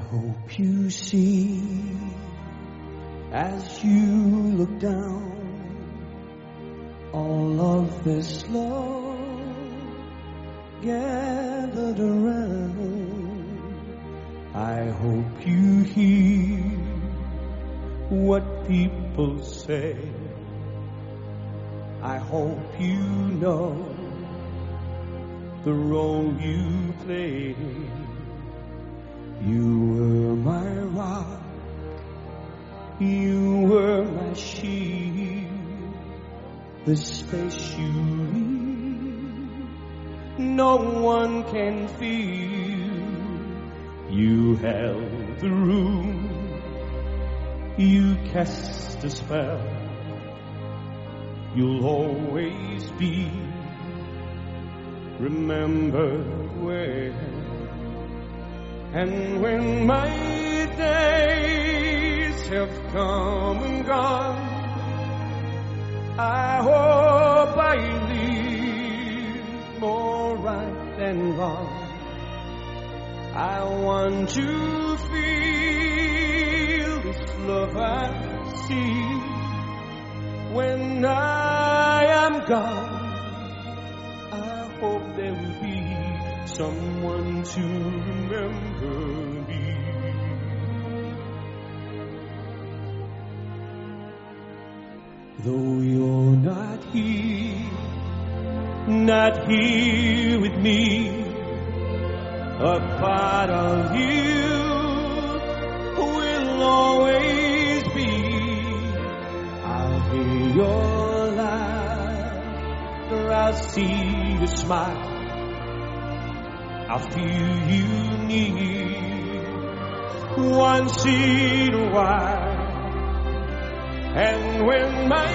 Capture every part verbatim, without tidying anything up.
hope you see as you look down all of this love gathered around. I hope you hear what people say. I hope you know the role you play. You were my rock, you were my shield, the space you need, no one can feel. You held the room, you cast a spell. You'll always be remembered well. And when my days have come and gone, I hope I live more right than wrong. I want to feel this love I see. When I am gone, I hope there will be someone to remember me. Though you're not here, not here with me, a part of you will always be. I'll hear your laughter, I'll see your smile, I'll feel you near once in a while. And when my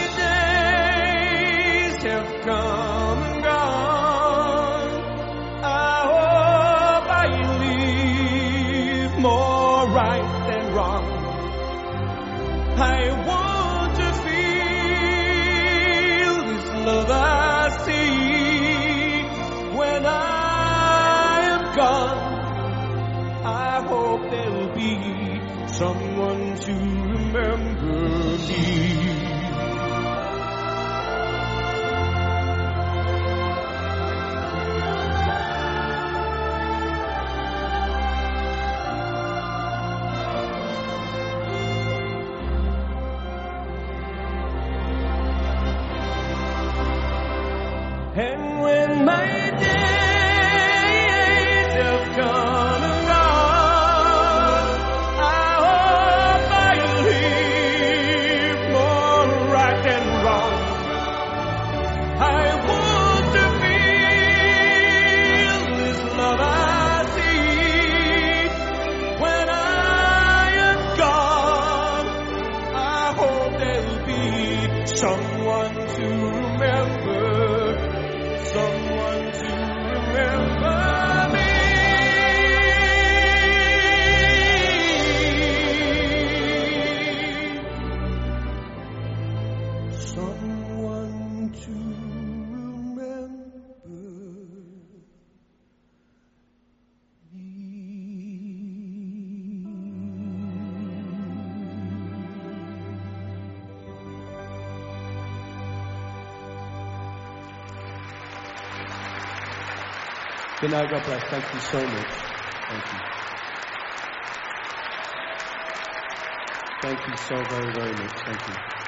days have come and gone, I hope I live more right than wrong. I want to feel this love I see. When I am gone, I hope there will be someone to remember me. And when my days have come and gone, I hope I live more right than wrong. I want to feel this love I see. When I am gone, I hope there will be someone to remember. Someone to remember me. Someone to remember me. Good night, God bless. Thank you so much. Thank you. Thank you so very, very much. Thank you.